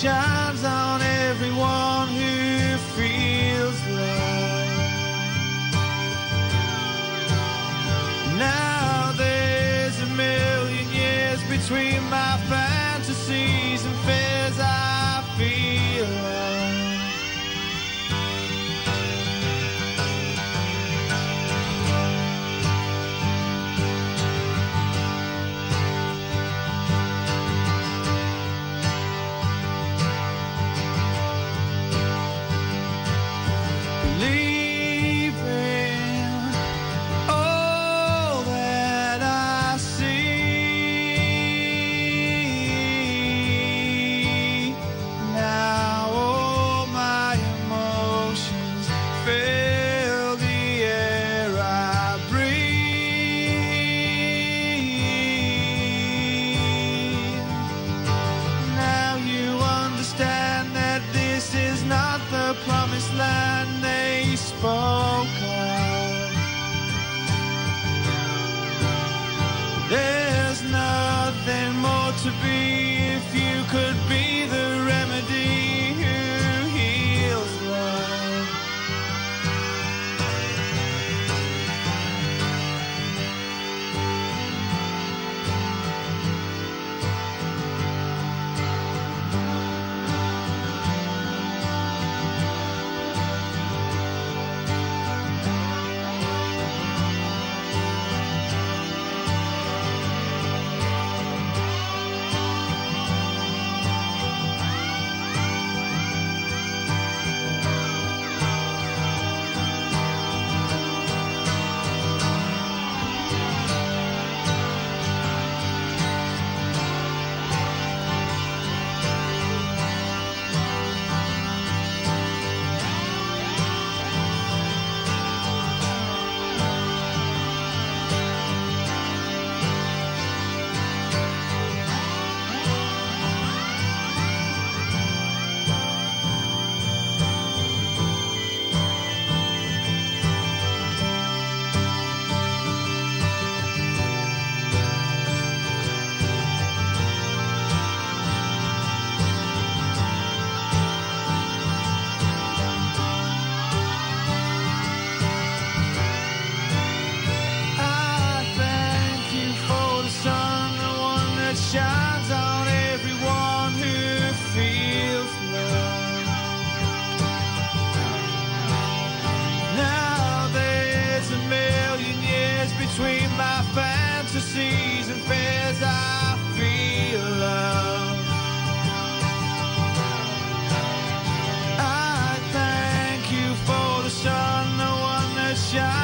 shines on everyone who feels love. Now there's a million years between my fantasies and fears. I feel love. Land they spoke of. There's nothing more to be if you could be the remedy who heals love. Shines on everyone who feels love. Now there's a million years between my fantasies and fears. I feel love. I thank you for the sun, the one that shines